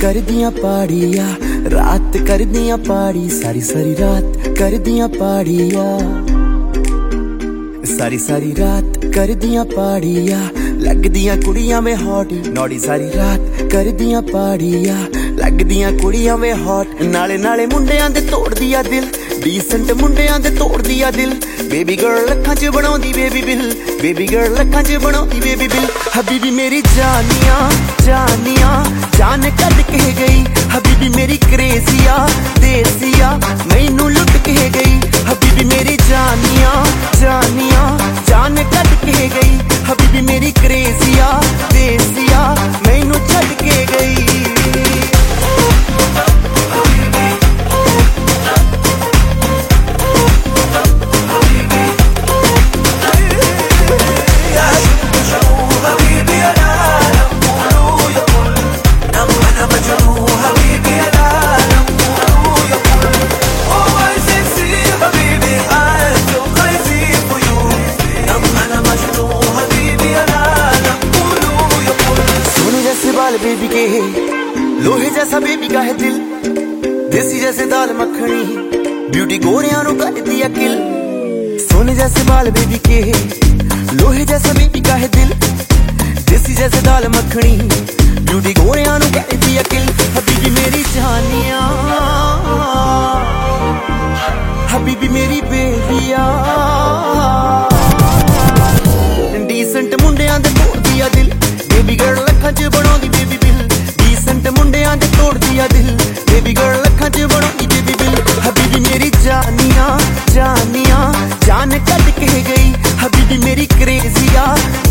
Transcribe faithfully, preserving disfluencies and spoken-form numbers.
कर दिया पाड़िया, रात कर दिया पाड़ी, सारी सारी रात कर दिया पाड़िया, सारी सारी रात कर दिया पाड़िया, लग दिया कुड़ियां में हॉट नौड़ी, सारी रात कर दिया पाड़िया, लग दिया कुड़ियां में हॉट, नाले नाले मुंडियां दे तोड़ दिया दिल, डीसेंट मुंडियां दे तोड़ दिया दिल, बेबी गर्ल लखां च बनाउंदी बेबी बिल, बेबी गर्ल लखां च बनाउंदी बेबी बिल, हबीबी मेरी जानिया जानिया जान कट के गई, हबीबी मेरी क्रेजिया देसिया मैनू लुट के गई, हबीबी मेरी जानिया जानिया जान कट के गई, हबीबी मेरी क्रेजिया देसिया मैनू छड़ के गई। बेबी के लोहे जैसा बेबी का है दिल, देसी जैसे दाल मखनी ब्यूटी गोरियां नु कर दिया किल, सोने जैसे बाल बेबी के लोहे जैसा बेबी का है दिल, देसी जैसे दाल मखनी ब्यूटी गोरियां नु कर दिया किल, हबीबी मेरी जानिया हबीबी मेरी बेबिया, डीसेंट मुंडियां दे तोड़ दिया दिल, बेबी गर्ल लखां च बनाउंदी बेबी बिल, डीसेंट मुंडियां दे तोड़ दिया दिल, बेबी गर्ल लखां च बनाउंदी बेबी बिल, हबीबी मेरी जानिया जानिया जान कट के गई, हबीबी मेरी क्रेजिया